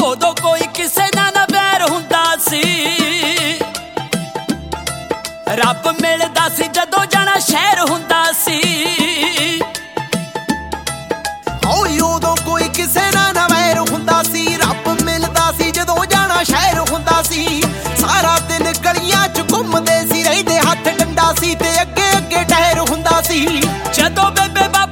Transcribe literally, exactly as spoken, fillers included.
ਉਦੋਂ ਕੋਈ ਕਿਸੇ ਨਾਲ ਨਾ ਵੈਰ ਹੁੰਦਾ ਸੀ। ਰੱਬ ਮਿਲਦਾ ਸੀ ਜਦੋਂ ਜਾਣਾ ਸ਼ਹਿਰ ਹੁੰਦਾ ਸੀ। ਓਏ ਉਦੋਂ ਕੋਈ ਕਿਸੇ ਨਾਲ ਨਾ ਵੈਰ ਹੁੰਦਾ ਸੀ। ਰੱਬ ਮਿਲਦਾ ਸੀ ਜਦੋਂ ਜਾਣਾ ਸ਼ਹਿਰ ਹੁੰਦਾ ਸੀ। ਸਾਰਾ ਦਿਨ ਗਲੀਆਂ 'ਚ ਘੁੰਮਦੇ ਸੀ, ਰਹਿੰਦੇ ਹੱਥ ਡੰਡਾ ਸੀ ਤੇ ਅੱਗੇ ਅੱਗੇ ਟਹਿਰ ਹੁੰਦਾ ਸੀ। ਜਦੋਂ ਬੇਬੇ ਬਾਬਾ